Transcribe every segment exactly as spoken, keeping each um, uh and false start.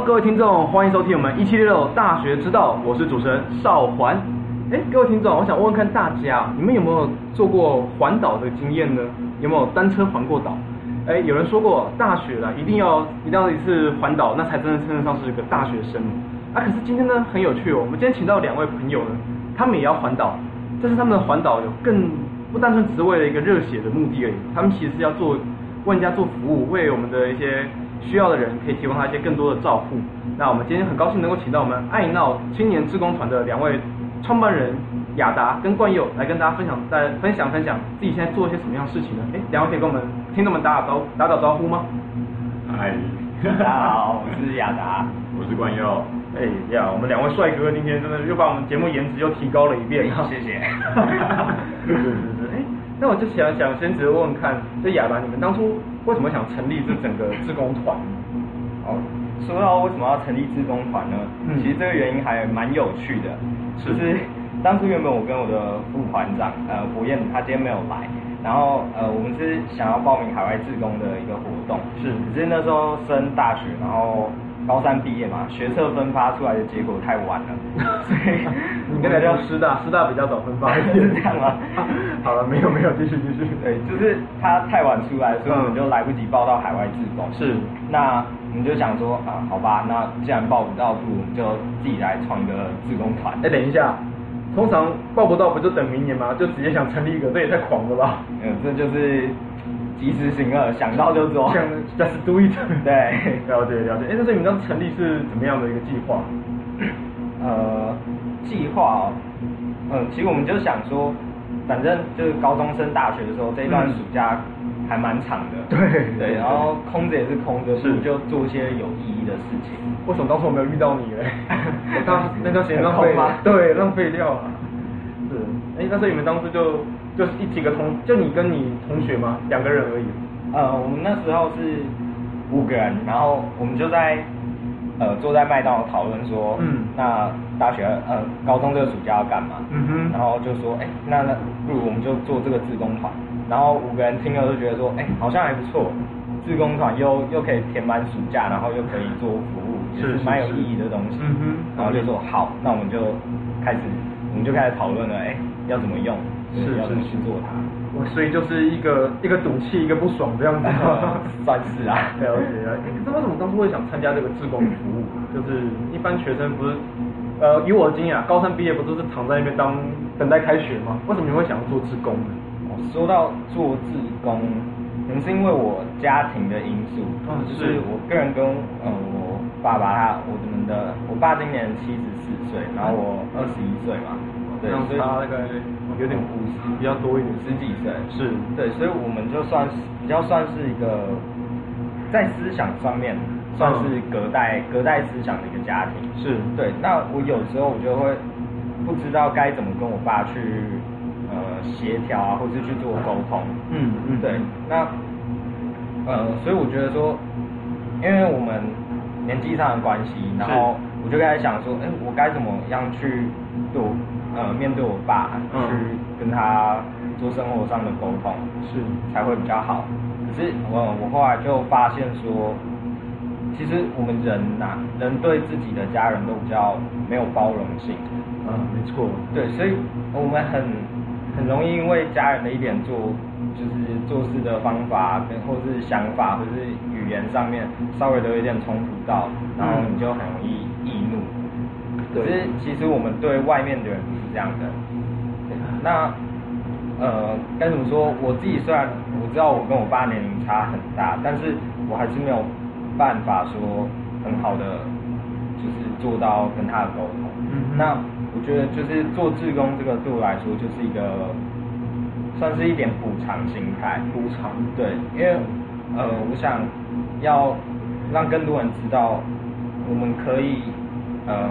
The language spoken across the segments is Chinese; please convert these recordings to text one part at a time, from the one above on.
各位听众，欢迎收听我们一七六六大学之道，我是主持人邵环。哎，各位听众，我想问问看大家，你们有没有做过环岛的经验呢？有没有单车环过岛？哎，有人说过大学啦，一定要一定要一次环岛，那才真的称得上是个大学生。啊，可是今天呢很有趣哦，我们今天请到两位朋友呢，他们也要环岛，但是他们的环岛有更不单纯只是为了一个热血的目的而已，他们其实是要做为人家做服务，为我们的一些需要的人可以提供他一些更多的照顾。那我们今天很高兴能够请到我们爱闹青年志工团的两位创办人雅达跟冠佑来跟大家分享，在分享分享自己现在做一些什么样的事情呢？哎，两位可以跟我们听众们打打招打打招呼吗？ 嗨， 大家好，我是雅达， 我是冠佑。 哎呀，我们两位帅哥今天真的又把我们节目颜值又提高了一遍。 谢谢。 是是是，哎，那我就想想先直接问问看，就雅达，你们当初为什么想成立这整个志工团？ 哦，说到为什么要成立志工团呢？ 嗯、 其实这个原因还蛮有趣的，就是当初原本我跟我的副团长呃博彦他今天没有来，然后呃我们是想要报名海外志工的一个活动， 是， 只是那时候升大学，然后高三毕业嘛，学测分发出来的结果太晚了，所以你刚才叫师大，师大比较早分发一点， 是这样吗？ 好了，没有没有，继续继续。 对，就是他太晚出来，所以我们就来不及报到海外志工。 是， 那我们就想说啊，好吧，那既然报不到，不如我们就自己来创个志工团。 哎，等一下，通常报不到不就等明年吗？就直接想成立一个，这也太狂了吧？ 嗯，这就是及时行乐，想到就做。 想 just do it。 对， 了解了解。哎，那所以你们当时成立是怎么样的一个计划？ 呃，计划哦，嗯，其实我们就想说，反正就是高中升大学的时候，这一段暑假还蛮长的。 对对，然后空着也是空着，所以就做一些有意义的事情。 为什么当初我没有遇到你嘞？我当时那段时间浪费吗？对，浪费掉了。是，哎，那所以你们当初就就是一几个同，就你跟你同学吗？两个人而已。 呃，我们那时候是五个人，然后我们就在呃坐在麦当劳讨论说，嗯，那大学呃高中这个暑假要干嘛？嗯哼，然后就说，哎，那那不如我们就做这个志工团。然后五个人听了就觉得说，哎，好像还不错，志工团又又可以填满暑假，然后又可以做服务，也是蛮有意义的东西。嗯哼，然后就说好，那我们就开始我们就开始讨论了，哎，要怎么用， 是要怎么去做它。 所以就是一个一个赌气，一个不爽这样子， 算是啊。 了解啊。可是为什么当初会想参加这个志工服务？就是一般学生不是，呃，以我的经验啊，高三毕业不都是躺在那边当等待开学吗？为什么你会想要做志工呢？ 说到做志工，可能是因为我家庭的因素，嗯、就是我个人跟呃我爸爸他我们的我爸今年七十四岁，然后我二十一岁嘛。对，所以他那个有点五十比较多一点， 十几岁， 是对，所以我们就算是比较算是一个在思想上面算是隔代、嗯、隔代思想的一个家庭， 是对。 那我有时候我就会不知道该怎么跟我爸去呃协调啊，或是去做沟通，嗯嗯，对。那呃，所以我觉得说，因为我们年纪上的关系，然后我就开始想说，哎，我该怎么样去对我。呃，面对我爸，去跟他做生活上的沟通，是才会比较好。可是我我后来就发现说，其实我们人呐、啊，人对自己的家人都比较没有包容性。 嗯，没错。对， 所以我们很很容易因为家人的一点做，就是做事的方法跟或是想法或是语言上面稍微都有一点冲突到，然后你就很容易易怒。可是其实我们对外面的人不是这样的。那呃该怎么说？我自己虽然我知道我跟我爸年龄差很大，但是我还是没有办法说很好的就是做到跟他的沟通。嗯、那我觉得就是做志工这个对我来说就是一个算是一点补偿心态。 补偿对，因为呃我想要让更多人知道我们可以呃。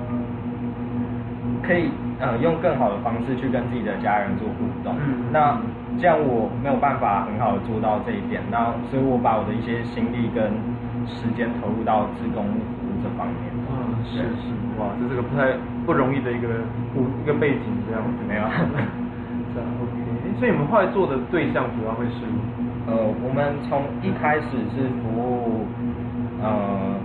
可以呃用更好的方式去跟自己的家人做互动。嗯，那这样我没有办法很好的做到这一点，那所以我把我的一些心力跟时间投入到志工服务这方面。 嗯，是是，哇，这是个不太不容易的一个一个背景这样子。 没有。 是啊 ，OK。所以你们后来做的对象主要会是？ 呃，我们从一开始是服务呃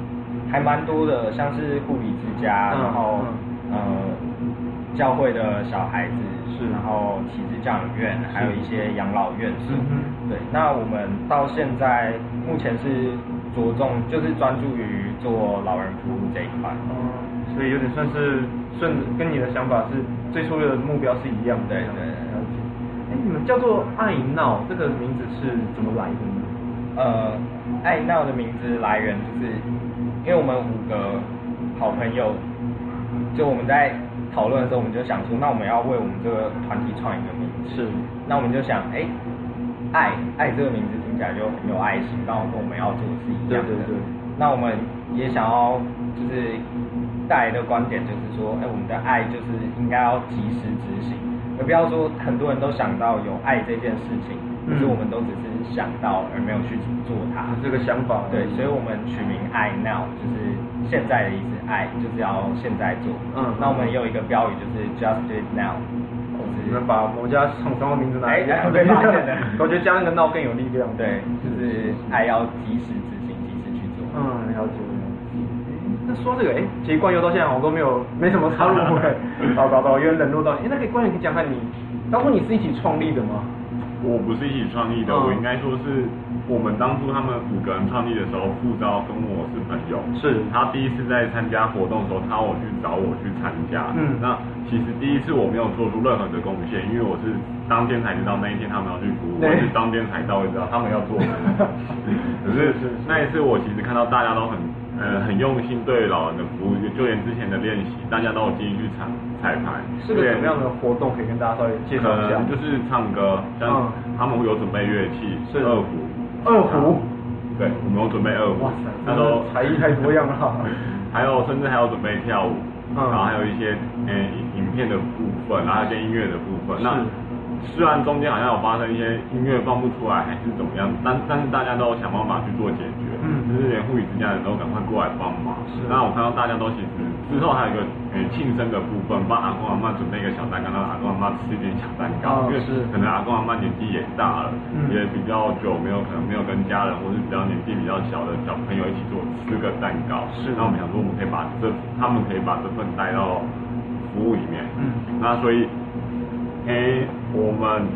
还蛮多的，像是护理之家， 嗯、 然后、 嗯、 呃教会的小孩子是， 然后启智教养院，还有一些养老院所。 嗯、 对，那我们到现在目前是着重就是专注于做老人服务这一块。 哦、嗯，所以有点算是顺跟你的想法是最初的目标是一样的。 对对。 了解。哎，你们叫做爱闹这个名字是怎么来的呢？ 呃，爱闹的名字来源就是因为我们五个好朋友，就我们在讨论的时候，我们就想说，那我们要为我们这个团体创一个名字。 是。那我们就想，哎，爱爱这个名字听起来就很有爱心，然后跟我们要做的是一样的。 对对对。 那我们也想要就是带来的观点就是说，哎，我们的爱就是应该要及时执行，而不要说很多人都想到有爱这件事情，可是我们都只是想到而没有去做它。 这个想法。 对，所以我们取名爱 now， 就是现在的意思，爱就是要现在做。嗯。那我们也有一个标语就是 just do it now。 你们把某家厂商的名字拿来， 哎，被发现了。 我觉得加那个闹更有力量。 对，就是爱要及时执行，及时去做。 嗯，了解。那说这个，哎，其实冠佑到现在我都没有没什么插入哎，搞搞搞，有点冷落到你。哎，那可以冠佑可以讲看你，当初你是一起创立的吗？ 我不是一起创立的，嗯、我应该说是我们当初他们五个人创立的时候，副招跟我是朋友， 是他第一次在参加活动的时候，他我去找我去参加， 嗯， 那其实第一次我没有做出任何的贡献，因为我是当天才知道那一天他们要去服务，我是当天才到会知道他们要做什么，可是那一次我其实看到大家都很。呃，很用心对老人的服务，就连之前的练习，大家都有进行去彩彩排。 是个怎么样的活动？可以跟大家稍微介绍一下。 就是唱歌，像他们会有准备乐器，是二胡。 二胡。 对，我们有准备二胡。 哇塞， 那时候才艺太多样了。 还有，甚至还有准备跳舞， 嗯、 然后还有一些呃影片的部分，然后一些音乐的部分。那虽然中间好像有发生一些音乐放不出来，还是怎么样，但但是大家都想办法去做解决，嗯，就是连护理之家的人都赶快过来帮忙。是，那我看到大家都其实之后还有一个呃庆生的部分，帮阿公阿嬷准备一个小蛋糕，让阿公阿嬷吃一点小蛋糕， 哦、 因为是可能阿公阿嬷年纪也大了，嗯、也比较久没有可能没有跟家人或是比较年纪比较小的小朋友一起做吃个蛋糕。是，那我们想说我们可以把这他们可以把这份带到服务里面，嗯，那所以。哎、欸，我们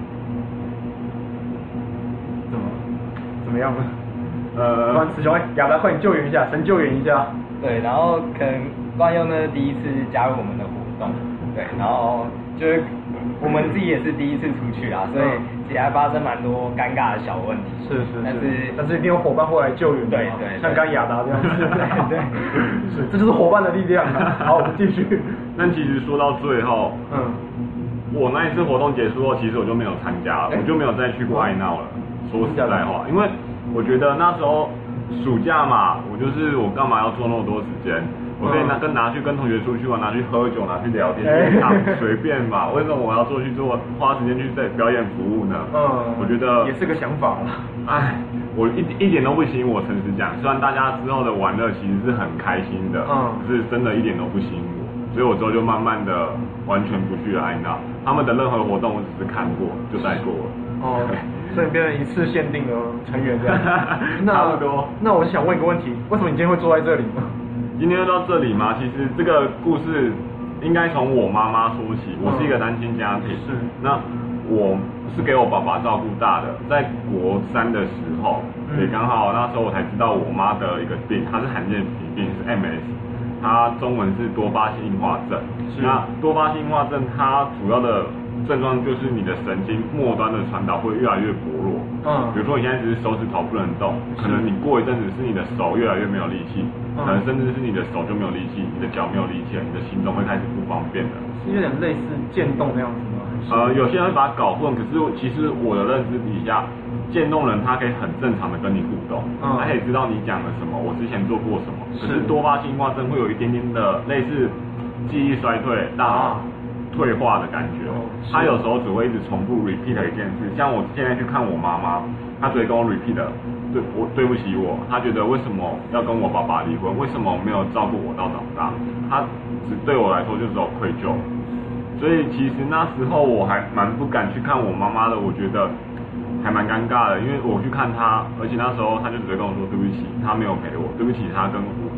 怎么怎么样呢？ 呃， 突然雌雄亚达，快点救援一下，神救援一下。 对，然后可能冠佑呢第一次加入我们的活动，对，然后就是我们自己也是第一次出去啊，所以其实还发生蛮多尴尬的小问题。 是是是， 但是但是一定有伙伴会来救援的。 对对， 像刚亚达这样子。 对对， 是，这就是伙伴的力量啊。好，我们继续。 但其实说到最后，嗯。我那一次活动结束后，其实我就没有参加了，欸、我就没有再去过爱闹了。说实在话，因为我觉得那时候暑假嘛，我就是我干嘛要做那么多时间？我可以拿跟拿去跟同学出去玩，拿去喝酒，拿去聊天，去唱，随便嘛。为什么我要做去做花时间去在表演服务呢？嗯，我觉得也是个想法啦。 哎，我一一点都不吸引我，诚实讲，虽然大家之后的玩乐其实是很开心的，嗯，可是真的一点都不吸引我。所以我之后就慢慢的完全不去了爱闹，他们的任何活动我只是看过就带过了。 哦，所以变成一次限定的成员这样。 差不多。 那我想问一个问题，为什么你今天会坐在这里呢？ 今天到这里嘛，其实这个故事应该从我妈妈说起。我是一个单亲家庭，是、嗯。那我是给我爸爸照顾大的，在国三的时候，嗯、也刚好那时候我才知道我妈得了一个病，她是罕见疾病，是 M S。它中文是多发性硬化症。那多发性硬化症，它主要的症状就是你的神经末端的传导会越来越薄弱。嗯。比如说你现在只是手指头不能动，可能你过一阵子是你的手越来越没有力气，嗯、可能甚至是你的手就没有力气，你的脚没有力气了，你的行动会开始不方便的。 是有点类似渐冻那样子吗？ 呃，有些人会把它搞混，可是其实我的认知底下，渐冻人他可以很正常的跟你互动，嗯、他可以知道你讲了什么，我之前做过什么。可是多发性硬化症会有一点点的类似记忆衰退、大脑退化的感觉。他有时候只会一直重复 repeat 一件事，像我现在去看我妈妈，她只会跟我 repeat 对我对不起我，她觉得为什么要跟我爸爸离婚，为什么没有照顾我到长大，她只对我来说就只有愧疚。所以其实那时候我还蛮不敢去看我妈妈的，我觉得还蛮尴尬的，因为我去看她，而且那时候她就只会跟我说对不起，她没有陪我，对不起她跟我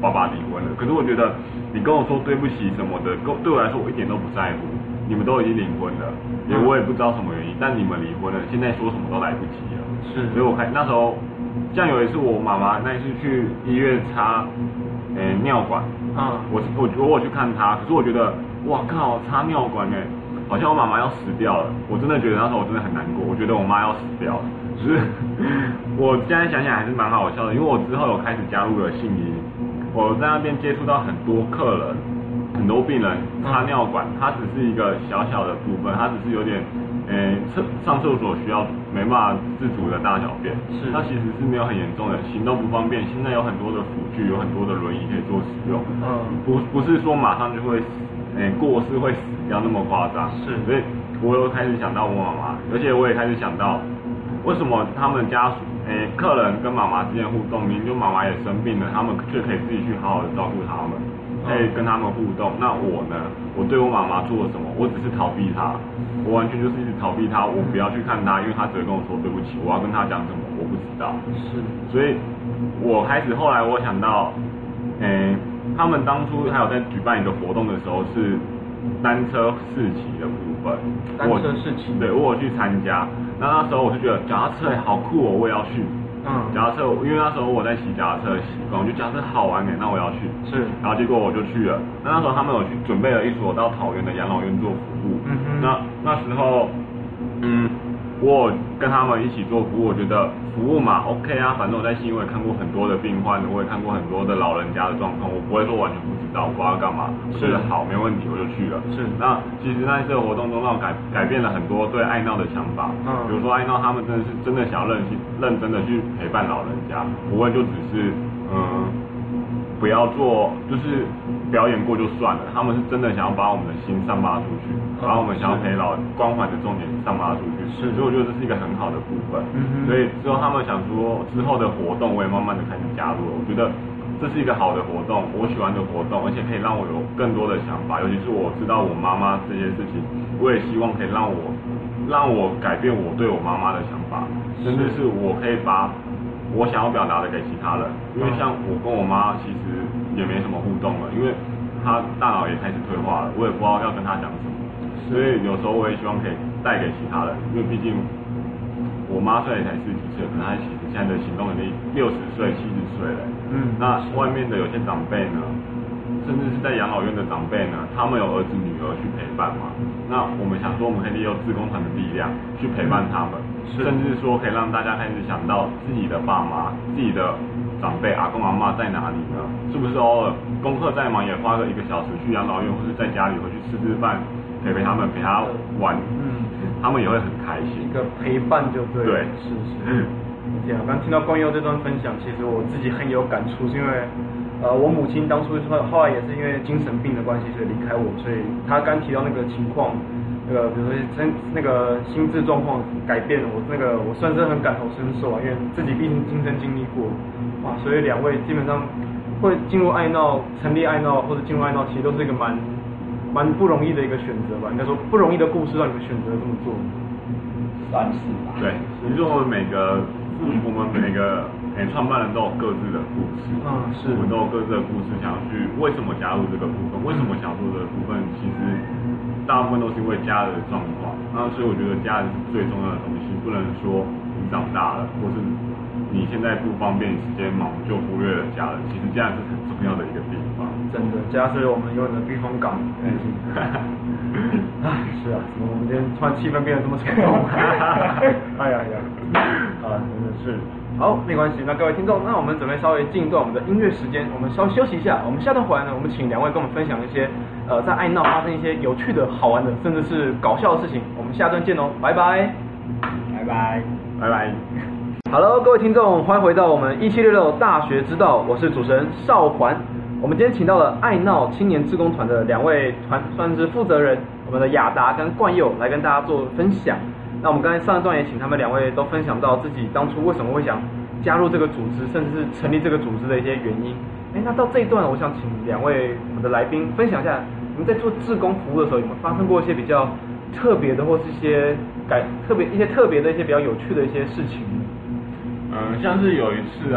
爸爸离婚了。可是我觉得你跟我说对不起什么的，对我来说我一点都不在乎。你们都已经离婚了，也我也不知道什么原因，但你们离婚了，现在说什么都来不及了。 是， 所以我开那时候，像有一次我妈妈那一次去医院插，诶、欸、尿管， 嗯， 我我我我去看她，可是我觉得，哇靠，插尿管哎、欸，好像我妈妈要死掉了。我真的觉得那时候我真的很难过，我觉得我妈要死掉了。只是我现在想想还是蛮好笑的，因为我之后有开始加入了信医，我在那边接触到很多客人。很多病人插尿管，它只是一个小小的部分，它只是有点，诶、欸，厕上厕所需要没办法自主的大小便， 是， 它其实是没有很严重的，行动不方便。现在有很多的辅具，有很多的轮椅可以做使用，嗯，不不是说马上就会，诶、欸，过世会死掉那么夸张， 是， 所以我又开始想到我妈妈，而且我也开始想到，为什么他们家属，诶、欸，客人跟妈妈之间互动，明明就妈妈也生病了，他们却可以自己去好好的照顾他们。可以跟他们互动，那我呢？我对我妈妈做了什么？我只是逃避她，我完全就是一直逃避她，我不要去看她，因为她只会跟我说对不起，我要跟她讲什么，我不知道。 是， 所以我开始后来我想到，诶、欸，他们当初还有在举办一个活动的时候是单车市集的部分， 单车市集， 对，我有去参加，那那时候我就觉得脚踏车好酷哦，我也要去。嗯，脚踏车，因为那时候我在骑脚踏车的习惯，我觉得脚踏车好玩哎，那我要去。 是，然后结果我就去了。那那时候他们有去准备了一所到桃园的养老院做服务。嗯哼。那那时候，嗯，我跟他们一起做服务，我觉得服务嘛 ，OK 啊，反正我在新闻看过很多的病患，我也看过很多的老人家的状况，我不会说完全不知道，我不知道干嘛。是的，好，没问题，我就去了。 是。 那其实那一次的活动中，让我改改变了很多对爱闹的想法。嗯。比如说爱闹他们真的是真的想要认认真的去陪伴老人家，不会就只是嗯不要做，就是表演过就算了。他们是真的想要把我们的心散发出去，把我们想要陪老关怀的重点散发出去。是。所以我觉得这是一个很好的部分。嗯。所以之后他们想说之后的活动，我也慢慢的开始加入了。我觉得。这是一个好的活动，我喜欢的活动，而且可以让我有更多的想法。尤其是我知道我妈妈这些事情，我也希望可以让我让我改变我对我妈妈的想法，甚至是我可以把我想要表达的给其他人。因为像我跟我妈其实也没什么互动了，因为她大脑也开始退化了，我也不知道要跟她讲什么。所以有时候我也希望可以带给其他人，因为毕竟我妈虽然才四十几岁，可能她其实现在的行动能力六十岁、七十岁了。嗯，那外面的有些长辈呢，甚至是在养老院的长辈呢，他们有儿子女儿去陪伴嘛。那我们想说，我们可以利用志工团的力量去陪伴他们，嗯、甚至说可以让大家开始想到自己的爸妈、自己的长辈、阿公阿嬷在哪里呢？是不是偶尔功课再忙，也花个一个小时去养老院，或是在家里回去吃吃饭，陪陪他们，陪他玩，嗯，他们也会很开心。 一个陪伴就对了。 对， 是是。这样，刚听到光佑这段分享，其实我自己很有感触，是因为，呃，我母亲当初后后来也是因为精神病的关系，所以离开我，所以她刚提到那个情况，那个比如说身那个心智状况改变了，我那个我算是很感同身受啊，因为自己毕竟亲身经历过，哇，所以两位基本上会进入爱闹、成立爱闹或者进入爱闹，其实都是一个蛮蛮不容易的一个选择吧，应该说不容易的故事让你们选择这么做。 算是吧。 对，其实我们每个。我们每个诶创办人都有各自的故事，嗯，是，我们都有各自的故事，想要去为什么加入这个部分，为什么想做这个部分，其实大部分都是因为家人的状况，那所以我觉得家人是最重要的东西，不能说你长大了，或是你现在不方便，时间忙就忽略了家人，其实家人是很重要的一个地方。 真的，家是我们永远的避风港。嗯，啊，是啊，怎么我们今天突然气氛变得这么沉重？哎呀呀，啊，真的是。好，没关系。那各位听众，那我们准备稍微进一段我们的音乐时间，我们稍微休息一下。我们下段回来呢，我们请两位跟我们分享一些呃在爱闹发生一些有趣的好玩的，甚至是搞笑的事情。我们下段见哦，拜拜， 拜拜， 拜拜。 Hello， 各位听众，欢迎回到我们一七六六大学之道，我是主持人邵环。我们今天请到了爱闹青年志工团的两位团算是负责人，我们的雅达跟冠佑来跟大家做分享。那我们刚才上一段也请他们两位都分享到自己当初为什么会想加入这个组织，甚至是成立这个组织的一些原因。哎，那到这一段，我想请两位我们的来宾分享一下，你们在做志工服务的时候，有没有发生过一些比较特别的，或是一些改特别一些特别的一些比较有趣的一些事情？ 嗯，像是有一次啊，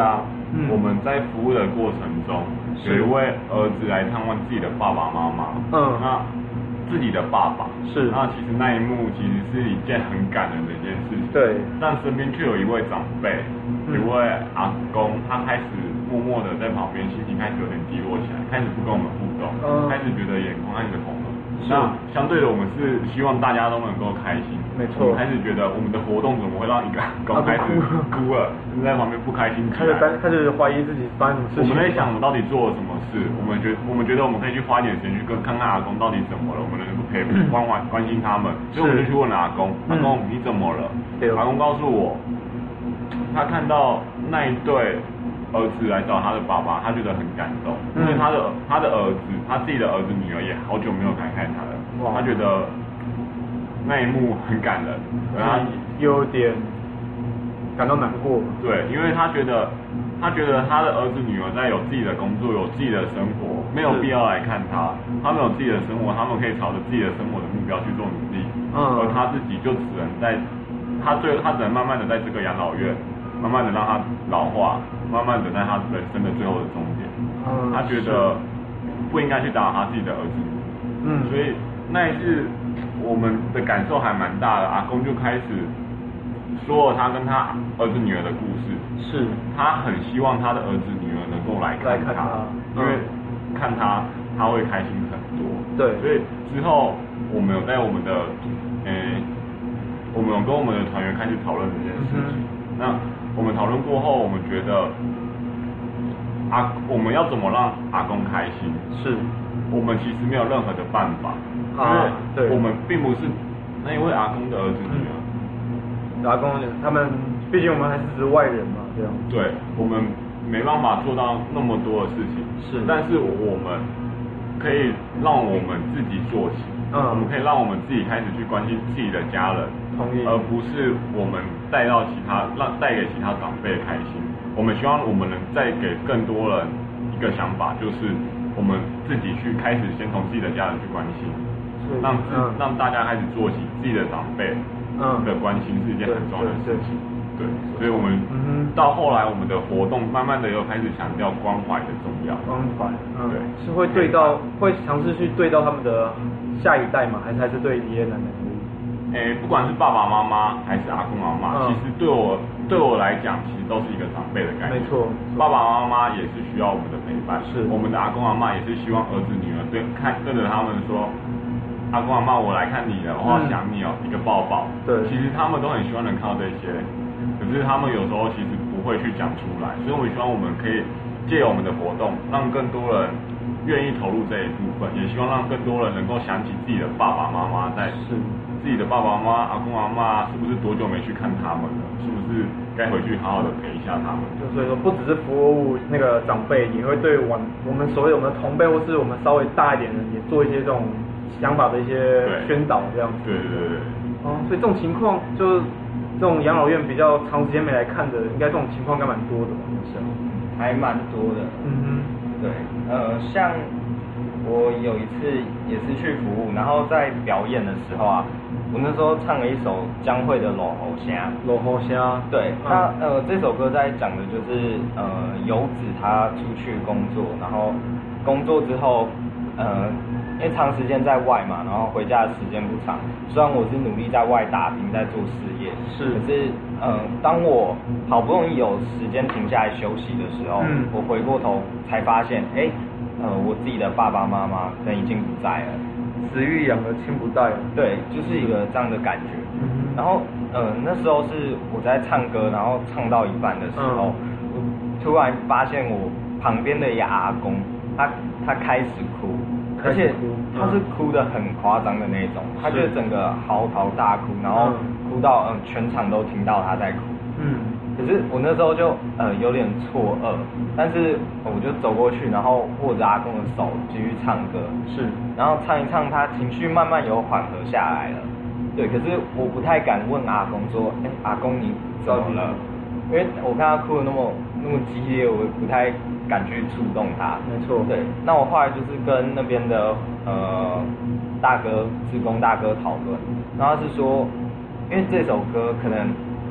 嗯、我们在服务的过程中，有一位儿子来探望自己的爸爸妈妈，嗯，那自己的爸爸是，那其实那一幕其实是一件很感人的一件事情，对，但身边却有一位长辈，嗯、一位阿公，他开始默默的在旁边，心情开始有点低落起来，开始不跟我们互动，嗯、开始觉得眼眶开始红了。那相对的，我们是希望大家都能够开心。没错。开始觉得我们的活动怎么会让一个狗开始哭了，在旁边不开心起来，开始开始怀疑自己发生什么事情。 我们在想，我们到底做了什么事？我们觉我们觉得我们可以去花一点时间去跟看看阿公到底怎么了，我们能够陪关怀关心他们。所以我们就去问了阿公，阿公你怎么了？阿公告诉我，他看到那一对儿子来找他的爸爸，他觉得很感动，因为他的他的儿子，他自己的儿子女儿也好久没有看看他了，他觉得那一幕很感人，然后有点感到难过。 对，因为他觉得他觉得他的儿子女儿在有自己的工作，有自己的生活，没有必要来看他，他们有自己的生活，他们可以朝着自己的生活的目标去做努力，嗯，而他自己就只能在他最他只能慢慢的在这个养老院。慢慢的让他老化，慢慢的在他人生的最后的终点，嗯、他觉得不应该去打扰他自己的儿子，嗯，所以那一次我们的感受还蛮大的。阿公就开始说了他跟他儿子女儿的故事，是他很希望他的儿子女儿能够来看他，看他因为看他他会开心很多，对，所以之后我们有在我们的，诶、欸，我们有跟我们的团员开始讨论这件事情，嗯、那。我们讨论过后，我们觉得阿我们要怎么让阿公开心？是，我们其实没有任何的办法，因为我们并不是那一位阿公的儿子女儿。 嗯、阿公他们，毕竟我们还是只是外人嘛，这样。 对，我们没办法做到那么多的事情，是，但是我们可以让我们自己做起，嗯，我们可以让我们自己开始去关心自己的家人。而不是我们带到其他让带给其他长辈开心。我们希望我们能再给更多人一个想法，就是我们自己去开始先从自己的家人去关心，让自、嗯、让大家开始做起自己的长辈的关心是一件很重要的事情。对，所以我们到后来我们的活动慢慢的又开始强调关怀的重要。 关怀，嗯，对，是会对到会尝试去对到他们的下一代吗？还是还是对爷爷奶奶？ 诶，不管是爸爸妈妈还是阿公阿嬷，嗯、其实对我对我来讲，其实都是一个长辈的概念。没错，爸爸妈妈也是需要我们的陪伴，是我们的阿公阿嬷也是希望儿子女儿对看对着他们说，阿公阿嬷我来看你了，我好想你哦，嗯、一个抱抱。对，其实他们都很希望能看到这些，可是他们有时候其实不会去讲出来，所以我们希望我们可以借由我们的活动，让更多人愿意投入这一部分，也希望让更多人能够想起自己的爸爸妈妈在。是。自己的爸爸妈妈、阿公阿嬷是不是多久没去看他们了？是不是该回去好好的陪一下他们？ 就所以说，不只是服务那个长辈，也会对我我们所谓我们的同辈或是我们稍微大一点的，也做一些这种想法的一些宣导，这样子。对对对对。哦，所以这种情况，就是这种养老院比较长时间没来看的，应该这种情况应该蛮多的吧？是啊， 还蛮多的。嗯哼。对，呃，像我有一次也是去服务，然后在表演的时候啊。我那时候唱了一首江蕙的《落雨声》， 落雨声， 对，他、嗯、呃这首歌在讲的就是呃游子他出去工作，然后工作之后呃因为长时间在外嘛，然后回家的时间不长。虽然我是努力在外打拼在做事业，是，可是呃当我好不容易有时间停下来休息的时候，嗯、我回过头才发现，哎，呃我自己的爸爸妈妈可能已经不在了。 子欲养而亲不待， 对，就是一个这样的感觉。嗯、然后，呃，那时候是我在唱歌，然后唱到一半的时候，嗯、我突然发现我旁边的一个阿公，他他开始哭，而且他是哭得很夸张的那种，嗯、他就整个嚎啕大哭，然后哭到嗯、呃、全场都听到他在哭。嗯。可是我那时候就呃有点错愕，但是我就走过去，然后握着阿公的手继续唱歌，是，然后唱一唱，他情绪慢慢有缓和下来了，对，可是我不太敢问阿公说，哎、欸，阿公你怎么了？因为我看他哭得那么那么激烈，我不太敢去触动他。没错，对，那我后来就是跟那边的呃大哥志工大哥讨论，然后他是说，因为这首歌可能。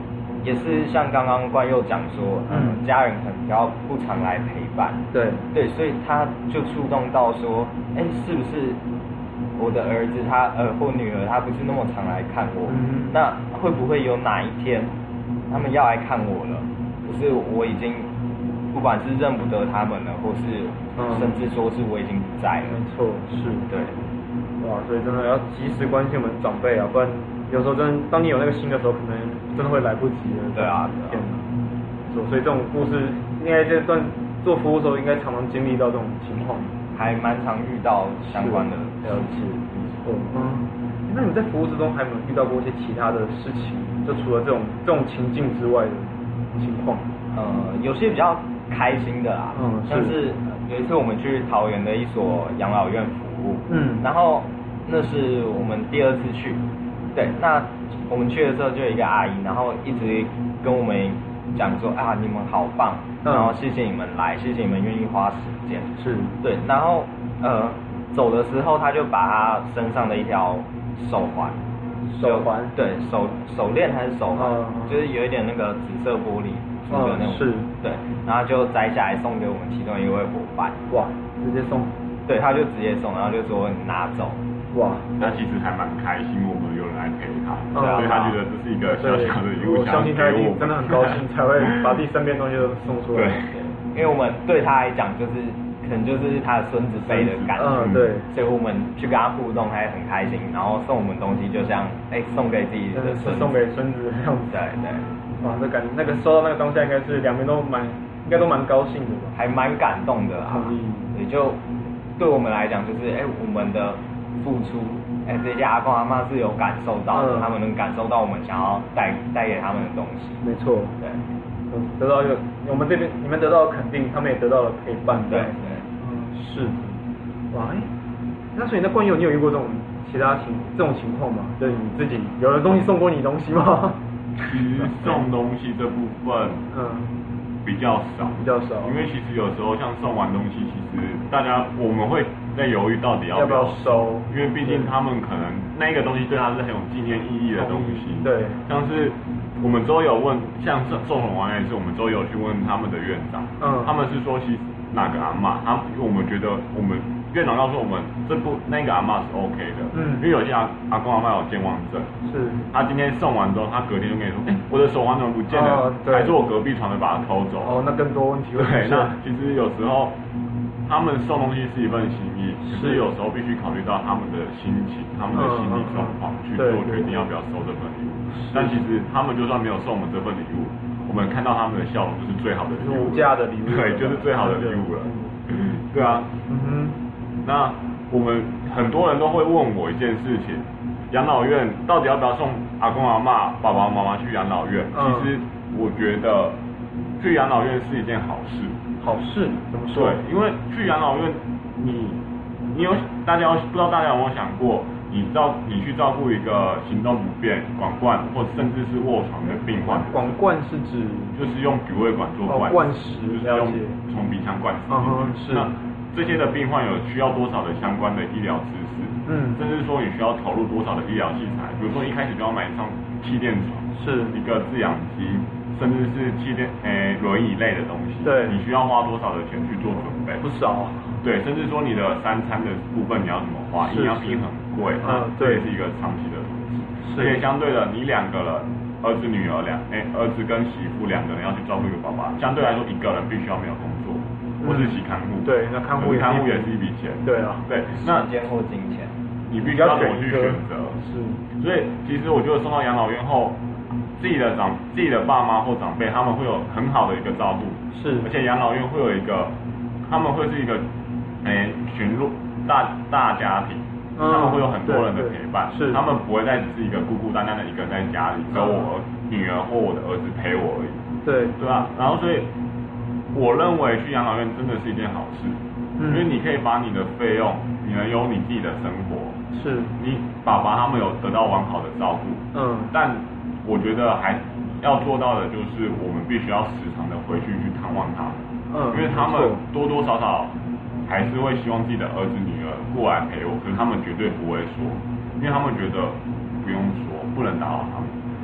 也是像刚刚冠佑讲说，嗯，家人可能比较不常来陪伴， 对对，所以他就触动到说，哎，是不是我的儿子他呃或女儿他不是那么常来看我，嗯、那会不会有哪一天他们要来看我了？可是我已经不管是认不得他们了，或是、嗯、甚至说是我已经不在了。 没错，是， 对， 哇，所以真的要及时关心我们长辈啊，不然有时候真的当你有那个心的时候，可能真的会来不及了。 对啊， 天哪！所以这种故事，应该这段做服务的时候，应该常常经历到这种情况， 还蛮常遇到相关的了解。没错，嗯，那你们在服务之中还有没有遇到过一些其他的事情？就除了这种这种情境之外的情况？ 呃，有些比较开心的啦，嗯，像是有一次我们去桃园的一所养老院服务，嗯，然后那是我们第二次去，对，那我们去的时候就有一个阿姨，然后一直跟我们讲说啊，你们好棒，然后谢谢你们来，谢谢你们愿意花时间， 是， 对，然后呃走的时候，他就把他身上的一条手环， 手环， 对，手手链还是手环，嗯、就是有一点那个紫色玻璃。的那种、 哦、是， 对，然后就摘下来送给我们其中一位伙伴。 哇，直接送？ 对，他就直接送，然后就说你拿走。 哇，他其实还蛮开心，我们有人来陪他， 嗯、 所以他觉得这是一个小小的礼物， 我相信他一定真的很高兴，才会把自己身边东西都送出来。 对，因为我们对他来讲，就是可能就是他的孙子辈的感觉， 嗯，对， 所以我们去跟他互动，他也很开心，然后送我们东西，就像哎、欸、送给自己的孙子， 送给孙子这样子。 对对。 哇，这感那个收到那个当下，应该是两边都蛮，应该都蛮高兴的吧？ 还蛮感动的啊。也就对我们来讲，就是哎、欸，我们的付出，哎、欸，这些阿公阿嬷是有感受到的，嗯、他们能感受到我们想要带带给他们的东西。 没错， 对， 得到一个我们这边你们得到了肯定，他们也得到了陪伴。 对对， 嗯，是的。哇，哎、欸，那所以那冠佑，你有遇过这种其他情这种情况吗？就是你自己有人东西送过你东西吗？ 其实送东西这部分，嗯，比较少， 比较少， 因为其实有时候像送完东西，其实大家我们会在犹豫到底要不要收， 因为毕竟他们可能那个东西对他是很有纪念意义的东西， 对， 像是我们周有问，像送送红丸也是我们周有去问他们的院长，嗯，他们是说其实哪个阿嬷，他因为我们觉得我们。院长告诉我们，这部那个阿嬷是 OK 的，嗯，因为有些阿阿公阿嬷有健忘症， 是， 他今天送完之后，他隔天就跟你说，哎、欸，我的手环怎么不见了？哦、还是我隔壁床的把它偷走？ 哦，那更多问题会出现。 对，那其实有时候他们送东西是一份心意，可是有时候必须考虑到他们的心情、他们的心理状况、嗯、去做决定要不要收这份礼物。但其实他们就算没有送我们这份礼物，我们看到他们的笑容就是最好的礼物， 无价的礼物， 对，就是最好的礼物了。对啊，嗯哼。那我们很多人都会问我一件事情，养老院到底要不要送阿公阿嬷、爸爸妈妈去养老院？嗯、其实我觉得去养老院是一件好事。 好事怎么说？ 对，因为去养老院，你你有大家不知道大家有没有想过，你照你去照顾一个行动不便、管灌或甚至是卧床的病患， 管灌是指就是用鼻胃管做灌、 哦、灌食， 就是用从鼻腔灌食进去。 嗯、是。 那这些的病患有需要多少的相关的医疗知识，嗯，甚至说你需要投入多少的医疗器材，比如说一开始就要买上气垫床，是一个制氧机，甚至是气垫诶轮椅类的东西， 对， 你需要花多少的钱去做准备？ 不少， 对，甚至说你的三餐的部分你要怎么花，营养品很贵，嗯，这也是一个长期的投资，而且相对的，你两个人，儿子女儿两，诶儿子跟媳妇两个人要去照顾一个爸爸，相对来说一个人必须要没有工作。或是洗看护， 对，那看护看护也是一笔钱， 对啊， 对，那时间或金钱， 你必须要怎么去选择？ 是， 所以其实我觉得送到养老院后，自己的长自己的爸妈或长辈，他们会有很好的一个照顾， 是， 而且养老院会有一个，他们会是一个，诶、欸，群落大大家庭，嗯、他们会有很多人的陪伴， 是， 他们不会再只是一个孤孤单单的一个人在家里，只有我女儿或我的儿子陪我而已， 对， 对啊，然后所以。我认为去养老院真的是一件好事，嗯、因为你可以把你的费用，你能有你自己的生活， 是， 你爸爸他们有得到完好的照顾，嗯，但我觉得还要做到的就是我们必须要时常的回去去探望他们，嗯，因为他们多多少少还是会希望自己的儿子女儿过来陪我，可是他们绝对不会说，因为他们觉得不用说，不能打扰他们。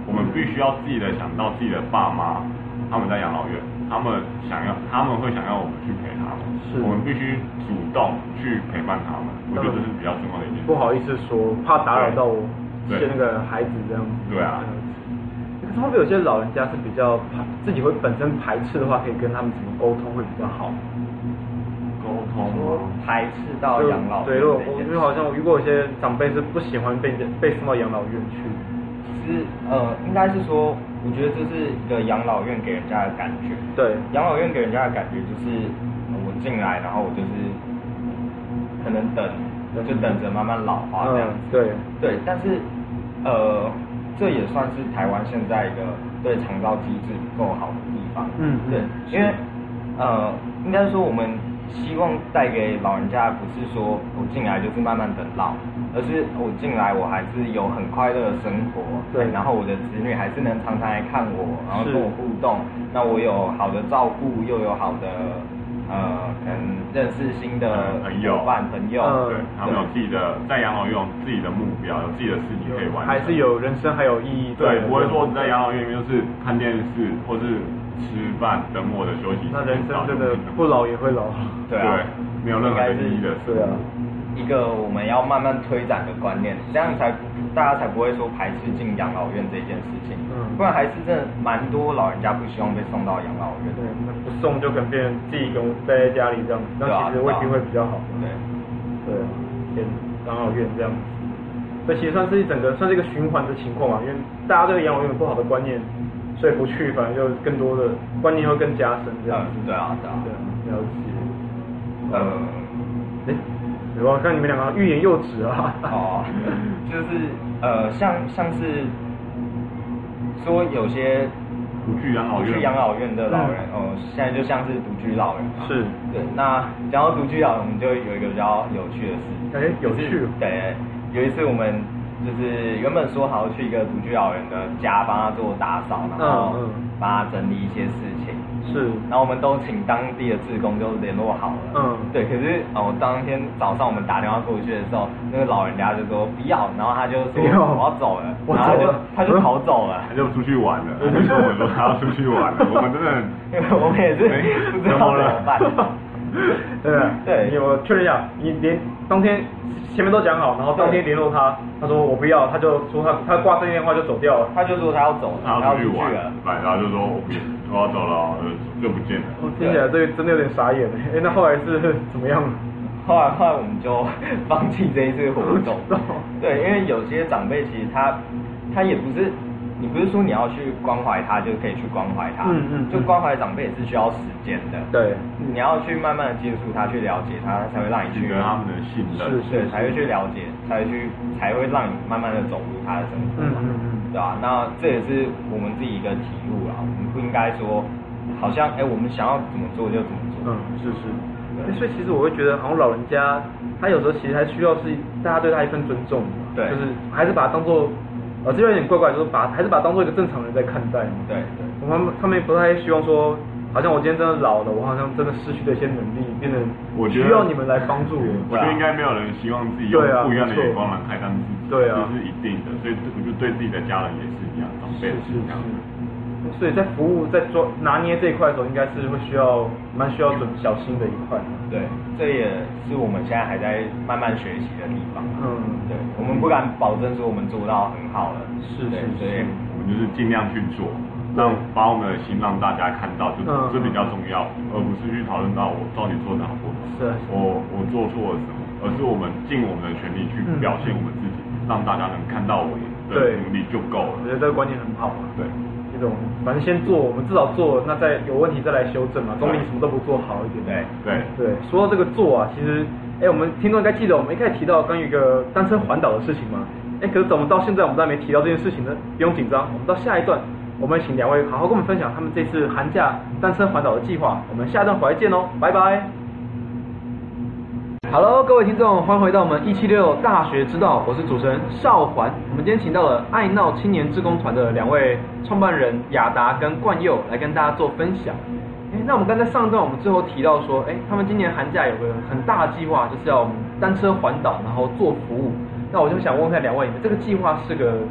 我们必须要自己的想到自己的爸妈，他们在养老院，他们想要，他们会想要我们去陪他们， 是我们必须主动去陪伴他们。我觉得这是比较重要的一件事。 不好意思说，怕打扰到我对些那个孩子这样子。 对啊。 可是会不会有些老人家是比较排自己会本身排斥的话，可以跟他们怎么沟通会比较好？ 沟通吗？ 排斥到养老院对，如果这件事我觉得好像我遇过有些长辈是不喜欢被被送到养老院去。 其实呃，应该是说，我觉得这是一个养老院给人家的感觉。 对， 养老院给人家的感觉就是，呃我进来，然后我就是可能等，就等着慢慢老化这样子。 嗯、对对，但是呃，这也算是台湾现在一个对长照机制不够好的地方。 嗯， 对，因为呃，应该说我们希望带给老人家不是说我进来就是慢慢等老，而是我进来我还是有很快乐的生活， 对， 然后我的子女还是能常常来看我，然后跟我互动，那我有好的照顾，又有好的呃可能认识新的朋友、 伙伴朋友， 对，他们有自己的在养老院有自己的目标，有自己的事情可以完成， 还是有人生还有意义。 对，不会说只在养老院里面就是看电视或是吃饭等我的休息时间。 那人生真的不老也会老。 对啊， 没有任何的意义的。 对啊， 一个我们要慢慢推展的观念，这样才大家才不会说排斥进养老院这件事情。嗯，不然还是真的蛮多老人家不希望被送到养老院。 对，那不送就可能变成自己一个人待在家里这样子，那其实未必会比较好。 对， 对啊，先养老院这样子，所以其实算是一整个算是一个循环的情况嘛，因为大家对养老院有不好的观念。所以不去，反而就更多的观念会更加深这样子。 嗯、对啊，对啊， 对啊，了解。 呃， 哎，我看你们两个欲言又止啊。 哦，就是呃，像像是说有些独居养老院， 独居养老院的老人，哦、嗯呃，现在就像是独居老人嘛。 是。 对，那讲到独居老人，我们就有一个比较有趣的事。 哎，有趣。 对，有一次我们。就是原本说好去一个独居老人的家帮他做打扫，然后帮他整理一些事情。 是。 然后我们都请当地的志工就联络好了。嗯。对，可是哦，当天早上我们打电话过去的时候，那个老人家就说不要，然后他就说我要走了，然后他就他就逃走了， 他就出去玩了。他就跟我们说他要出去玩了，我们真的， 因为我们也是不知道怎么办。 对对，我确认一下，你连当天前面都讲好，然后当天联络他，他说我不要，他就说他他挂这电话就走掉了， 他就说他要走， 他要出去玩了，然后就说我不我要走了，就不见了。 听起来这个真的有点傻眼哎，那后来是怎么样？ 后来后来我们就放弃这一次活动，对，因为有些长辈其实他他也不是。你不是说你要去关怀他就可以去关怀他，嗯嗯，就关怀长辈也是需要时间的， 对， 你要去慢慢的接触他，去了解他，才会让你去跟他们的信任， 是是，才会去了解，才会去才会让你慢慢的走入他的生活，嗯嗯嗯，对吧？那这也是我们自己一个体悟啦，我们不应该说好像哎、欸、我们想要怎么做就怎么做， 嗯，是是，所以其实我会觉得好像老人家他有时候其实还需要是大家对他一份尊重， 对， 就是还是把他当做。呃，这边有点怪怪，就是把还是把它当做一个正常人在看待。 对对， 我们他们不太希望说，好像我今天真的老了，我好像真的失去了一些能力，变得需要你们来帮助我。 我觉得应该没有人希望自己用不一样的眼光来看待自己， 对啊， 这是一定的。所以我觉得对自己的家人也是一样，长辈也是一样的。 所以在服务在抓拿捏这一块的时候，应该是会需要蛮需要准小心的一块。 对，这也是我们现在还在慢慢学习的地方。 嗯， 对，我们不敢保证说我们做到很好了。 是是是， 我们就是尽量去做，让把我们的心让大家看到，就这比较重要，而不是去讨论到我到底做的好不好。 是， 我我做错了什么，而是我们尽我们的全力去表现我们自己，让大家能看到我的努力就够了。 我觉得这个观念很好。 对。 这种反正先做，我们至少做，那再有问题再来修正嘛，总比什么都不做好一点。 对对对，说到这个做啊，其实，哎，我们听众应该记得我们一开始提到关于一个单车环岛的事情嘛，哎，可是怎么到现在我们都还没提到这件事情呢？不用紧张，我们到下一段，我们请两位好好跟我们分享他们这次寒假单车环岛的计划。我们下一段回来见哦，拜拜。Hello， 各位听众，欢迎回到我们一七六大学之道，我是主持人邵环。我们今天请到了爱闹青年志工团的两位创办人雅达跟冠佑来跟大家做分享。哎，那我们刚才上一段我们最后提到说，哎，他们今年寒假有个很大的计划，就是要单车环岛，然后做服务。那我就想问一下两位，你们这个计划是个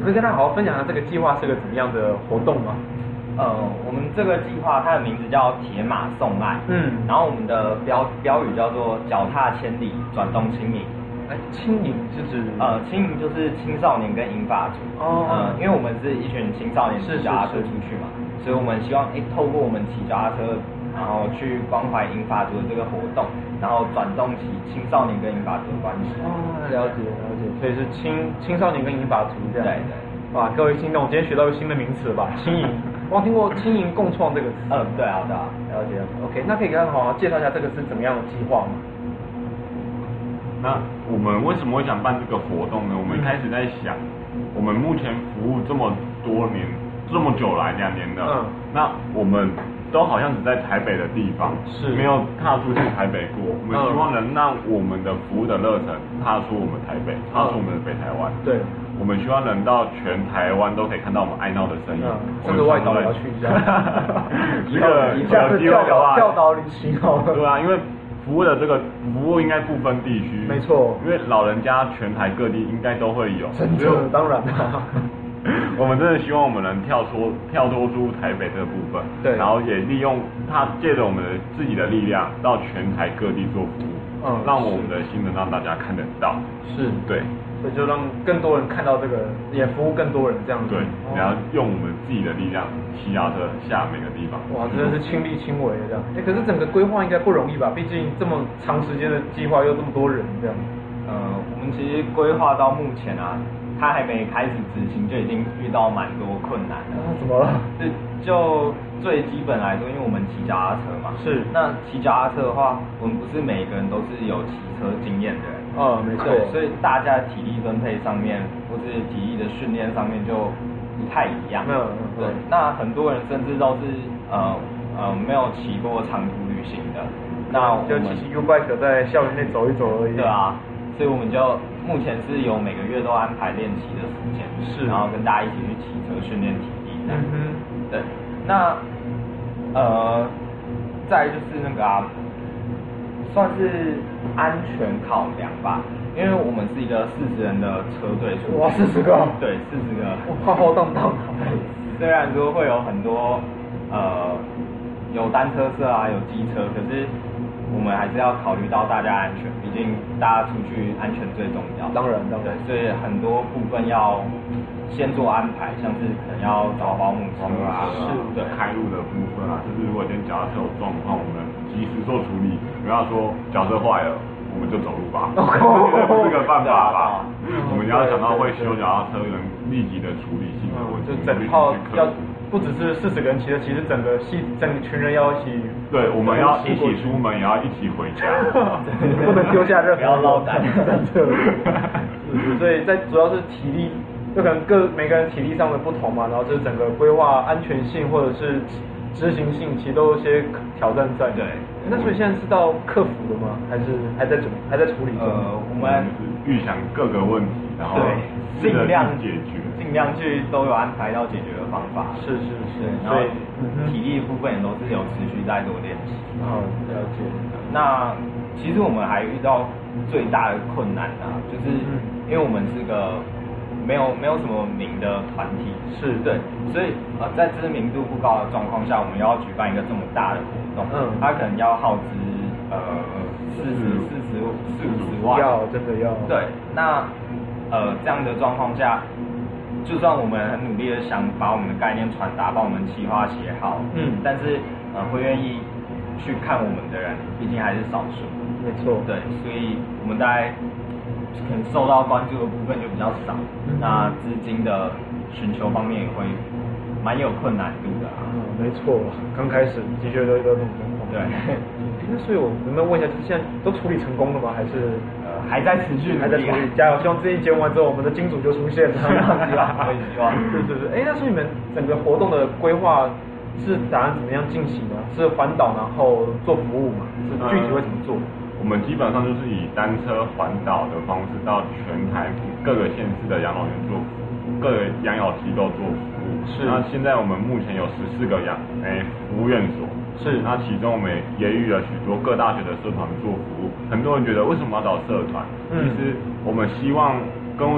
可以跟大家好好分享一下这个计划是个怎么样的活动吗？ 呃，我们这个计划它的名字叫铁马送爱， 嗯， 然后我们的标标语叫做脚踏千里，转动轻盈。 哎，轻盈是指呃，轻盈就是青少年跟银发族。 哦， 呃，因为我们是一群青少年骑脚踏车出去嘛，所以我们希望哎，透过我们骑脚踏车，然后去关怀银发族的这个活动，然后转动起青少年跟银发族的关系。 哦，了解了解，所以是青青少年跟银发族这样。 对对。 哇，各位听众，今天学到一个新的名词了吧？轻盈，我听过轻盈共创这个词。 嗯，对啊对啊， 了解了解。OK， 那可以给大家好好介绍一下这个是怎么样的计划吗？ 那我们为什么会想办这个活动呢？我们一开始在想，我们目前服务这么多年，这么久来两年了，嗯，那我们都好像只在台北的地方， 是没有踏出去台北过。我们希望能让我们的服务的热忱踏出我们台北，踏出我们的北台湾。 对。 我们希望能到全台湾都可以看到我们爱闹的身影， 甚至外岛也要去一下。 一个一下子跳岛跳岛旅行好了。 对啊，因为服务的这个服务应该不分地区。 没错。 因为老人家全台各地应该都会有。 真的，当然啦。 我们真的希望我们能跳脱跳脱出台北这个部分， 对， 然后也利用它借着我们的自己的力量到全台各地做服务，嗯，让我们的新闻让大家看得到。 是， 对。 所以就让更多人看到这个，也服务更多人这样子。 对，然后用我们自己的力量骑脚车下每个地方。 哇，真的是亲力亲为的这样。哎，可是整个规划应该不容易吧？毕竟这么长时间的计划又这么多人这样。 呃，我们其实规划到目前啊，它还没开始执行就已经遇到蛮多困难了。 啊，怎么了？ 就就最基本来说，因为我们骑脚踏车嘛， 是。那骑脚踏车的话，我们不是每个人都是有骑车经验的人。 哦，没错。 所以大家体力分配上面，或是体力的训练上面就不太一样。 嗯嗯。 对，那很多人甚至都是呃呃没有骑过长途旅行的，那就骑骑 U-bike 在校园内走一走而已。 对啊，所以我们就目前是有每个月都安排练骑的时间， 是， 然后跟大家一起去骑车训练体力。 嗯哼。 对，那呃再就是那个啊。算是安全考量吧，因为我们是一个四十人的车队出去。 哇，四十个？ 对，四十个。 浩浩荡荡。 虽然说会有很多呃有单车社啊，有机车，可是我们还是要考虑到大家安全，毕竟大家出去安全最重要。 当然，当然。 对，所以很多部分要先做安排，像是可能要找保姆车啊， 是对开路的部分啊，就是如果今天脚踏车有状况，我们及时做处理。不要说脚车坏了，我们就走路吧，这不是个办法吧？我们要想到会修脚踏车人立即的处理性的问题， 就整套要不只是四十个人骑的，其实整个系整群人要一起。 对，我们要一起出门，也要一起回家， 不能丢下任何。 不要落单， 真的。所以在主要是体力。就可能各每个人体力上的不同嘛，然后就是整个规划安全性或者是执行性，其实都有些挑战在。 对。 那所以现在是到克服了吗？还是还在准还在处理中？ 呃，我们预想各个问题，然后尽量解决， 尽量去都有安排到解决的方法。 是是是。 然后体力的部分也都是有持续在做练习。 好，了解。 那其实我们还遇到最大的困难啊，就是因为我们是个。没有没有什么名的团体， 是对，所以呃在知名度不高的状况下，我们要举办一个这么大的活动，嗯，它可能要耗资呃四十四十四五十万， 要真的要， 对，那呃这样的状况下，就算我们很努力的想把我们的概念传达，把我们企划写好，嗯，但是呃会愿意去看我们的人，毕竟还是少数， 没错， 对，所以我们大概。可能受到关注的部分就比较少，嗯、那资金的寻求方面也会蛮有困难度的、啊。 嗯，没错，刚开始的确都遇到这种状况。 对， 那所以我能不能问一下，就是现在都处理成功了吗？还是呃还在持续、啊， 还在处理？加油！希望这一节完之后，我们的金主就出现了。 希望，我也希望。 是是是，哎，那所以你们整个活动的规划是打算怎么样进行呢？是环岛然后做服务嘛？是具体会怎么做？嗯我们基本上就是以单车环岛的方式到全台各个县市的养老院做服务，各个养老机构做服务。是。那现在我们目前有十四个养诶、欸、服务院所。是。那其中我们也与了许多各大学的社团做服务。很多人觉得为什么要找社团？嗯、其实我们希望跟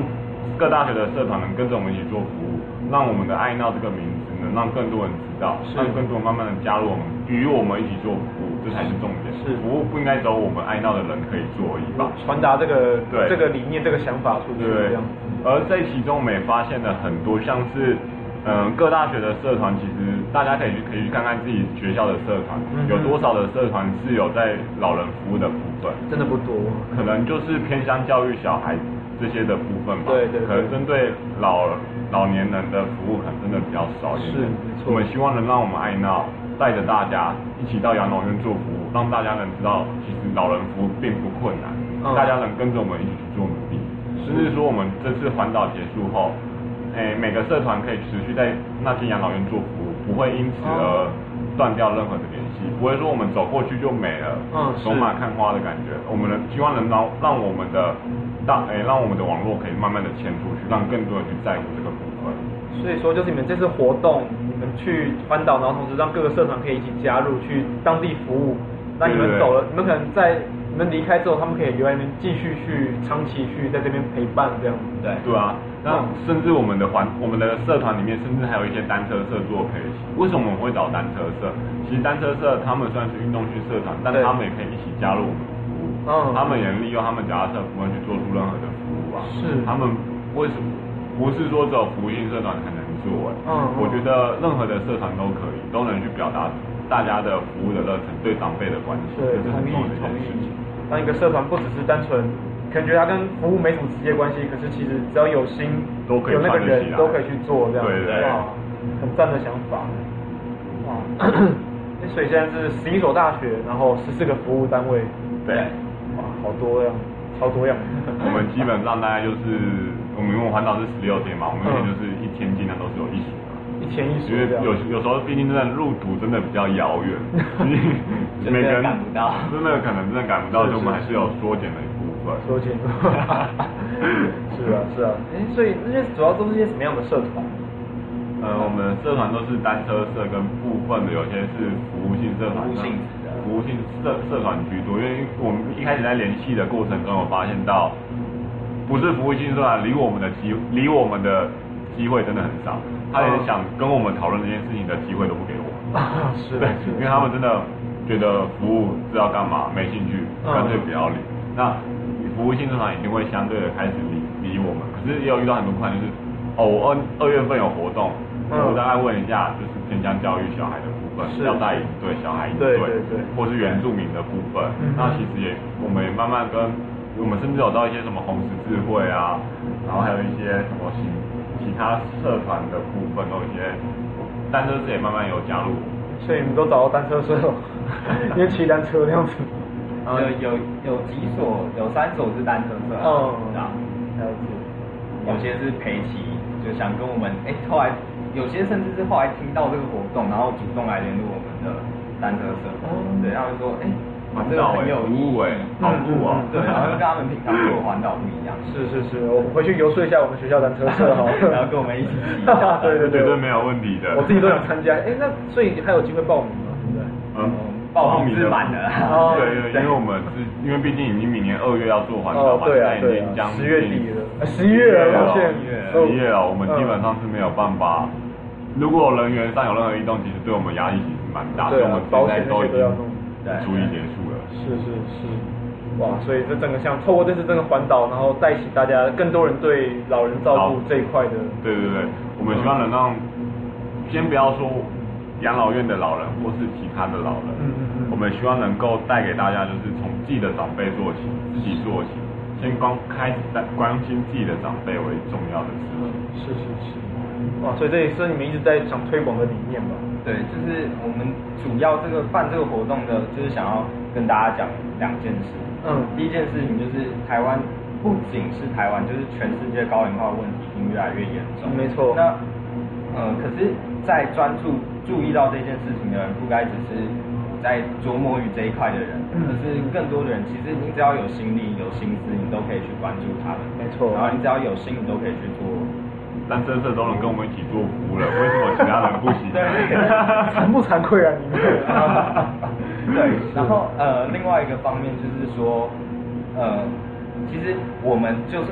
各大学的社团能跟着我们一起做服务，让我们的爱闹这个名字能让更多人知道，让更多人慢慢的加入我们，与我们一起做服务，这才是重点。 是服务不应该只有我们爱闹的人可以做而已吧？ 传达这个对这个理念、这个想法出去， 对这样子。 而在其中，我们也发现了很多像是。嗯，各大学的社团其实大家可以去可以去看看自己学校的社团， 嗯、 有多少的社团是有在老人服务的部分， 真的不多， 可能就是偏向教育小孩这些的部分吧。 对 对, 对。 可能针对老老年人的服务可能真的比较少一点。 是，没错。 我们希望能让我们爱闹带着大家一起到养老院做服务，让大家能知道其实老人服务并不困难，嗯、大家能跟着我们一起去做努力，甚至说我们这次环岛结束后。诶，每个社团可以持续在那间养老院做服务，不会因此而断掉任何的联系，不会说我们走过去就没了， 嗯， 走马看花的感觉。我们能希望能让让我们的大诶，让我们的网络可以慢慢的迁出去，让更多人去在乎这个部分。 所以说，就是你们这次活动，你们去环岛，然后同时让各个社团可以一起加入去当地服务。那你们走了，你们可能在你们离开之后，他们可以留在那边继续去长期去在这边陪伴这样子。 对对啊，那甚至我们的环我们的社团里面，甚至还有一些单车社做培习。为什么我们会找单车社？其实单车社他们算是运动区社团，但他们也可以一起加入我们的服务。嗯，他们也利用他们脚踏车部分去做出任何的服务啊。 是， 他们为什么不是说只有服务性社团才能做？嗯，我觉得任何的社团都可以，都能去表达大家的服务的热忱，对长辈的关心，这是很重要的一件事情。 当一个社团不只是单纯，可能觉得它跟服务没什么直接关系，可是其实只要有心， 都可以有那个人都可以去做这样子。 对对， 哇，很赞的想法。哇，所以现在是十一所大学，然后十四个服务单位。 对。 哇，好多样，超多样。 我们基本上大概就是，我们因为环岛是十六天嘛，我们也就是一天尽量都是有一所。 一天一所， 因为有有时候毕竟真的路途真的比较遥远，每个人赶不到， 真的可能真的赶不到，所以我们还是有缩减的一部分。 缩减。是啊是啊，哎，所以这些主要都是些什么样的社团？ 呃，我们的社团都是单车社跟部分的，有些是服务性社团， 服务性的服务性社社团居多。因为我们一开始在联系的过程中，有发现到，不是服务性社团离我们的机离我们的机会真的很少。他连想跟我们讨论这件事情的机会都不给我们， 是对，因为他们真的觉得服务知道干嘛，没兴趣，干脆不要理。那服务性社团一定会相对的开始理理我们，可是也有遇到很多困难，就是哦，我二二月份有活动，我大概问一下，就是偏向教育小孩的部分，要带营队、小孩营队，或是原住民的部分。那其实也我们也慢慢跟我们甚至有到一些什么红十字会啊，然后还有一些什么行。其他社团的部分都有一些单车社也慢慢有加入， 所以你们都找到单车社了，因为骑单车那样子。 有有有几所，有三所是单车社， 哦， 啊，还有有些是陪骑，就想跟我们，哎，后来有些甚至是后来听到这个活动，然后主动来联络我们的单车社，对，他们说，哎。 环岛很有意义，好酷啊！ 对，然后跟他们平常做环岛不一样。 是是是，我回去游说一下我们学校单车社哈， 然后跟我们一起骑。 对对对， 绝对没有问题的。 我自己都想参加，哎，那所以还有机会报名吗？现在？ 嗯，报名是满的。 对对，因为我们是因为毕竟已经明年二月要做环岛嘛， 对啊对啊， 十月底了，十一月了， 十一月，十一月了，我们基本上是没有办法。如果人员上有任何异动，其实对我们压力其实蛮大，所以我们现在都已经逐一结束了。 是是是，哇！所以这整个像透过这次这个环岛，然后带起大家更多人对老人照顾这一块的。 对对对，我们希望能让，先不要说养老院的老人或是其他的老人，嗯嗯嗯，我们希望能够带给大家就是从自己的长辈做起，自己做起，先光开始关心自己的长辈为重要的事情。 是是是，哇！所以这也是你们一直在想推广的理念吧？ 对，就是我们主要这个办这个活动的，就是想要跟大家讲两件事。嗯，第一件事情就是台湾不仅是台湾，就是全世界高龄化问题已经越来越严重。 没错。 那呃，可是，在专注注意到这件事情的人，不该只是在琢磨于这一块的人，而是更多的人。其实你只要有心力、有心思，你都可以去关注他们。 没错。 然后你只要有心，你都可以去做。 但真社都能跟我们一起做服务了，为什么其他人不行？ 对， 惭不惭愧啊你们？ 对，然后呃，另外一个方面就是说，呃，其实我们就是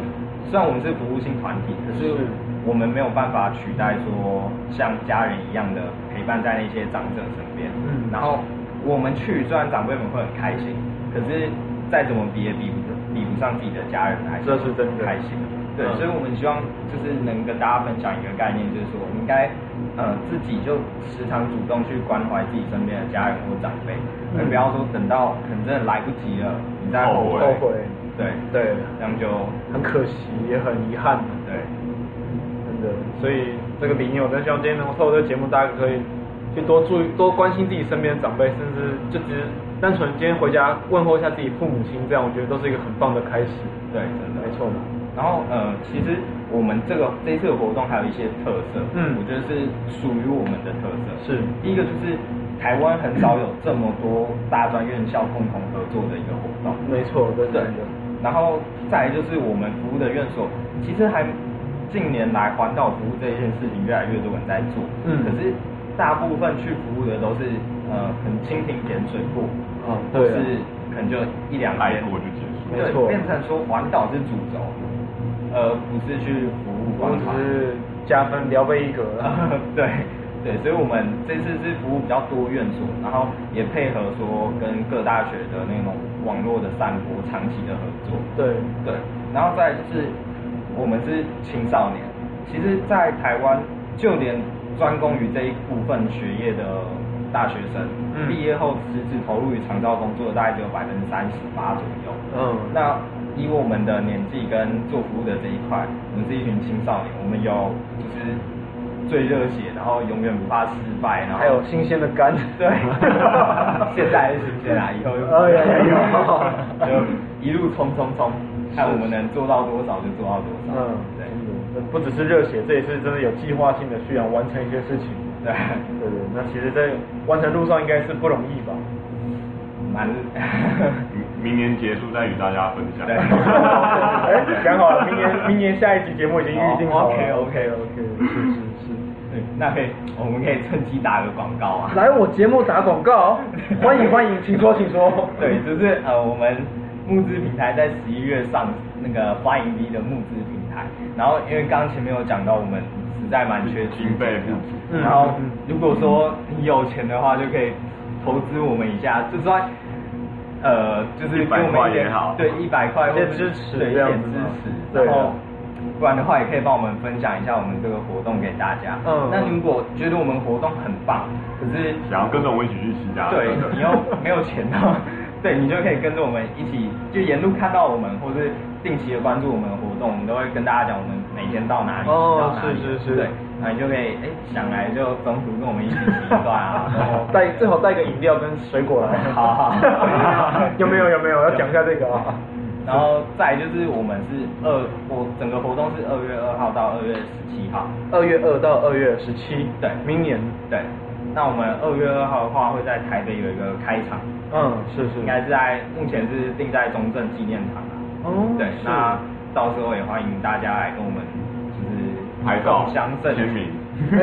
虽然我们是服务性团体，可是我们没有办法取代说像家人一样的陪伴在那些长者身边。嗯，然后我们去，虽然长辈们会很开心，可是再怎么比也比不比不上自己的家人来， 这是真的开心。对，嗯、所以我们希望就是能跟大家分享一个概念，就是说我们应该呃自己就时常主动去关怀自己身边的家人或长辈，而、嗯、不要说等到可能真的来不及了，你再后悔。 后悔。 对对， 这样就很可惜，也很遗憾。 对， 真的，所以这个理念，我真希望今天能够透过这个节目，大家可以去多注意、多关心自己身边的长辈，甚至就只是单纯今天回家问候一下自己父母亲，这样我觉得都是一个很棒的开始。 对，真的没错嘛。 然后呃，其实我们这个这一次的活动还有一些特色，嗯，我觉得是属于我们的特色。 是， 第一个就是台湾很少有这么多大专院校共同合作的一个活动。 没错，对对。 然后再来就是我们服务的院所，其实还近年来环岛服务这一件事情越来越多人在做，嗯，可是大部分去服务的都是呃很蜻蜓点水过， 哦， 对，是可能就一两天过就结束， 没错， 变成说环岛是主轴，而不是去服务光只是加分聊备一格对。对，所以我们这次是服务比较多院所，然后也配合说跟各大学的那种网络的散播长期的合作。 对对，然后再来就是我们是青少年，其实，在台湾就连专攻于这一部分学业的大学生，嗯、毕业后实质投入于长照工作的大概只有百分之三十八左右。嗯，那以我们的年纪跟做服务的这一块，我们是一群青少年，我们有就是最热血，然后永远不怕失败，然后还有新鲜的肝， 对，现在还是新鲜啊，以后就哎呀呀， 就一路冲冲冲，看我们能做到多少就做到多少。嗯，对， 不只是热血，这也是真的有计划性的去想完成一些事情。 对， 对对，那其实，在完成路上应该是不容易吧？ 蛮， 明年结束再与大家分享。 对， 哎，讲好了，明年明年下一集节目已经预定好了。 OK OK OK， 是是是，对，那可以，我们可以趁机打个广告啊。 来我节目打广告，欢迎欢迎，请说请说。 对，就是呃我们募资平台在十一月上那个发盈利的募资平台，然后因为刚刚前面有讲到我们实在蛮缺经费不足，嗯、然后如果说你有钱的话，就可以投资我们一下，就算呃就是给我们一点好，对，一百块或者支持， 对，一点支持，然后不然的话也可以帮我们分享一下我们这个活动给大家。嗯，那如果觉得我们活动很棒，可是想要跟着我们一起去骑家， 对，你又没有钱的话。对，你就可以跟着我们一起，就沿路看到我们，或是定期的关注我们的活动，我们都会跟大家讲我们每天到哪里， 哦， 到哪里， 是是是， 对，那你就可以哎想来就中途跟我们一起骑一段啊，然后带最好带个饮料跟水果来， 好好， 有没有有没有要讲一下这个啊？ 然后再来就是我们是二，我整个活动是二月二号到二月十七号， 二月二到二月十七， 对， 明年， 对。那我们二月二号的话，会在台北有一个开场， 嗯，是是， 应该是在目前是定在中正纪念堂啊。哦，对，那到时候也欢迎大家来跟我们就是拍照、 相赠签名，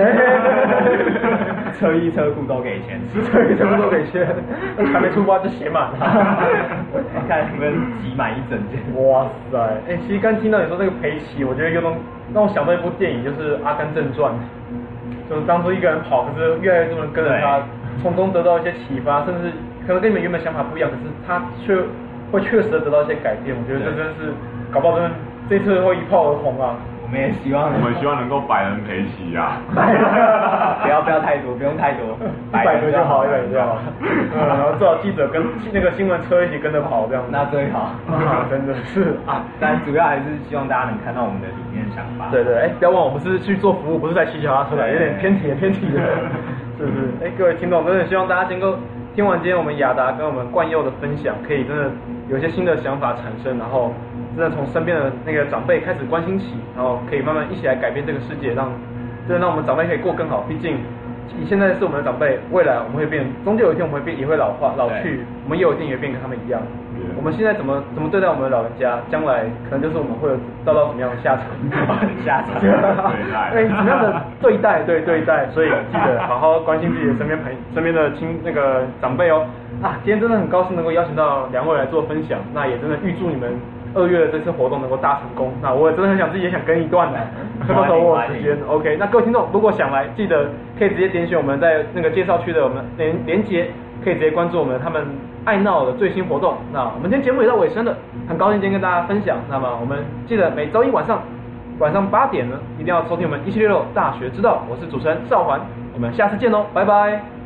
车衣车裤都给钱， 车衣车裤都给钱，还没出发就写满了， 看你们挤满一整件。 哇塞，哎、欸，其实刚听到你说这个陪骑，我觉得有种让我想到一部电影，就是《阿甘正传》。就是当初一个人跑，可是越来越多人跟着他，从中得到一些启发，甚至可能跟你们原本想法不一样，可是他却会确实的得到一些改变。我觉得这真是，搞不好真的这次会一炮而红啊！ 我们也希望， 我们希望能够百人陪骑啊！ 不要不要太多，不用太多， 一百个就好，一百个就好。嗯，然后最好记者跟那个新闻车一起跟着跑这样子。 那最好， 啊，真的是啊，但主要还是希望大家能看到我们的理念想法。 对对，哎，不要忘我们是去做服务，不是在骑脚踏车的，有点偏题偏题的，是不是？哎，各位听众，真的希望大家能够听完今天我们雅达跟我们冠佑的分享，可以真的有一些新的想法产生，然后真的从身边的那个长辈开始关心起，然后可以慢慢一起来改变这个世界，让真的让我们长辈可以过更好。毕竟你现在是我们的长辈，未来我们会变，终究有一天我们会变，也会老化老去，我们也有一天也会变跟他们一样。我们现在怎么怎么对待我们的老人家，将来可能就是我们会有遭到什么样的下场？ 下场， 对待， 对，什么样的对待？对对待，所以记得好好关心自己的身边朋身边的亲那个长辈哦。啊，今天真的很高兴能够邀请到两位来做分享，那也真的预祝你们二月的这次活动能够大成功。那我也真的很想自己也想跟一段的，到时候我有时间。OK， 那各位听众如果想来，记得可以直接点选我们在那个介绍区的我们连连结，可以直接关注我们他们爱闹的最新活动。那我们今天节目也到尾声了，很高兴今天跟大家分享。那么我们记得每周一晚上晚上八点呢，一定要收听我们一七六六大学之道。我是主持人邵环，我们下次见喽，拜拜。